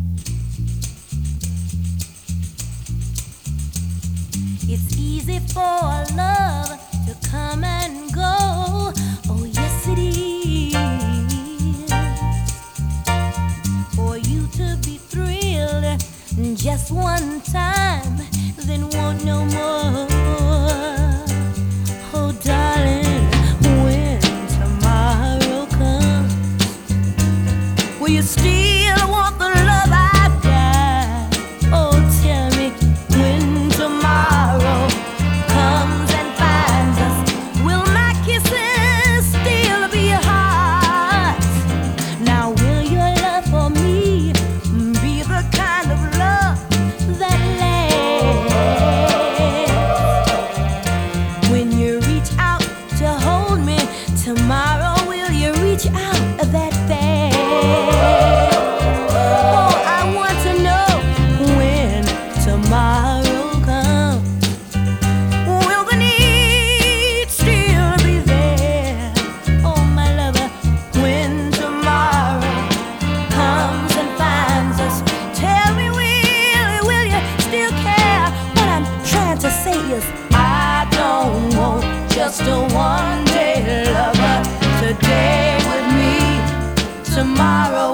It's easy for love to come and go. Oh, yes, it is. For you to be thrilled just one time, then want no more. Oh, darling, when tomorrow comes, will you still want the love I've got? Oh, tell me when tomorrow comes and finds us, will my kisses still be hot? Now, will your love for me be the kind of love that lasts? When you reach out to hold me tomorrow, will you reach out that fast? Oh, I want to know when tomorrow comes. Will the need still be there? Oh, my lover, when tomorrow comes and finds us, tell me, will you still care? What I'm trying to say is, I don't want just a one-day lover today with me, tomorrow